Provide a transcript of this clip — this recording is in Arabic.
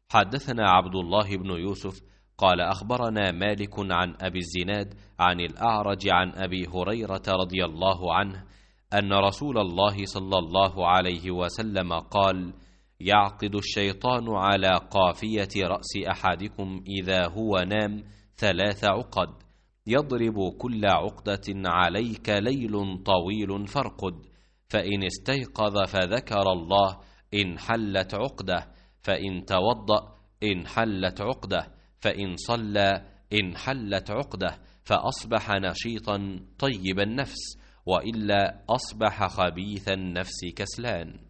حدثنا عبد الله بن يوسف قال أخبرنا مالك عن أبي الزناد عن الأعرج عن أبي هريرة رضي الله عنه أن رسول الله صلى الله عليه وسلم قال: يعقد الشيطان على قافية رأس أحدكم إذا هو نام 3 عقد، يضرب كل عقدة عليك ليل طويل فارقد، فإن استيقظ فذكر الله انحلت عقدة، فإن توضأ انحلت عقدة، فإن صلى انحلت عقدة، فأصبح نشيطا طيب النفس، وإلا أصبح خبيث النفس كسلان.